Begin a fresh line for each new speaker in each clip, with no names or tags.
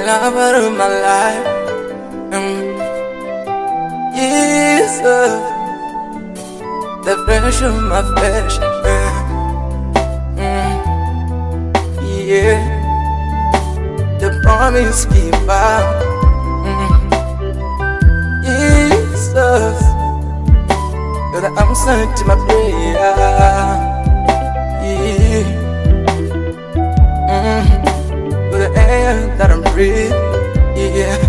lover of my life. Jesus, the flesh of my flesh. Yeah, the promise keeper. Jesus, you're the answer to my prayer. Yeah. You're the air that I'm breathing. Yeah.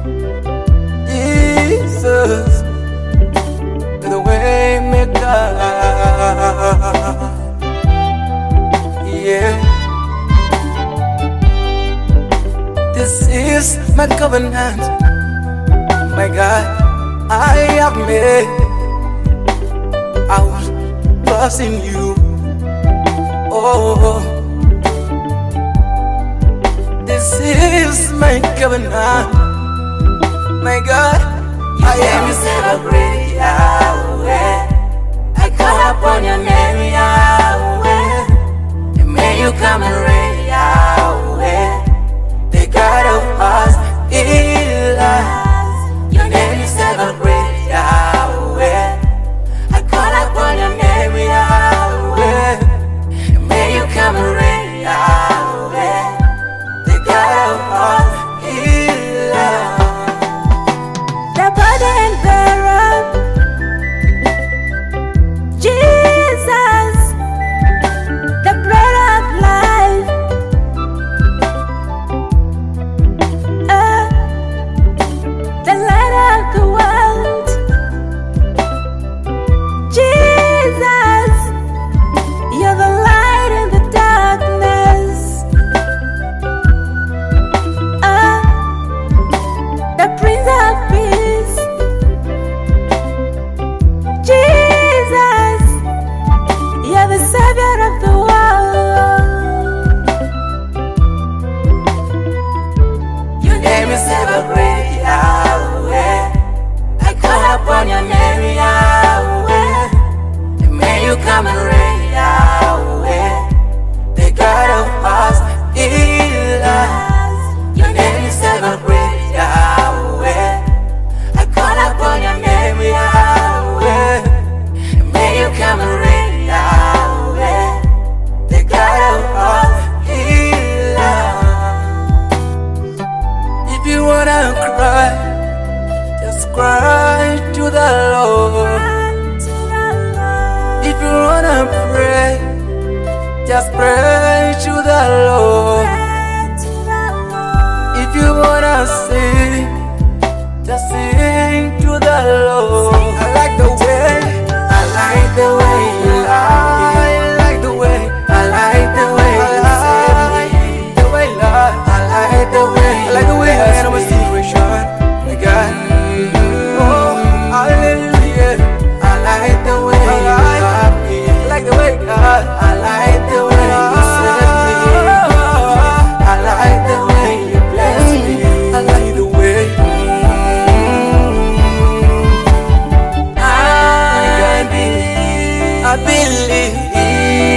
Jesus, you're the way maker. Yeah. This is my covenant, my God, I have made. I will trust in you. Oh, this is my covenant, my God.
I am your celebrate, Yahweh. I call upon your name, Yahweh. And may you come and reign, Yahweh. The God of us, Elias. Your name is celebrate, Yahweh. I call upon your name, Yahweh. And may you come and reign, Yahweh. The God of us, Elias.
The burden bearer, Jesus, the bread of life, the light of the world, Jesus, you're the light in the darkness, the Prince of Peace. Jesus, you're the Savior of the world.
Your name is celebrate, Yahweh. I call upon your name, Yahweh. And may you come and reign, Yahweh. The God of us, Elias. Your name is celebrate, Yahweh. I call upon your name, Yahweh. And may you come and reign, Yahweh. The God of us, Elias.
If you wanna cry, just cry to the Lord. If you wanna pray, just pray to the Lord. If you wanna sing, just sing to the Lord. I like the way, I like the way you lie. I like the way, I like the way you say the way, Lord. I like the way, I like the way you handle my situation, my God. Oh, hallelujah. I like the way you love me. I like the way, God. I like the way you set me. I like the way you bless me. I like the way. I believe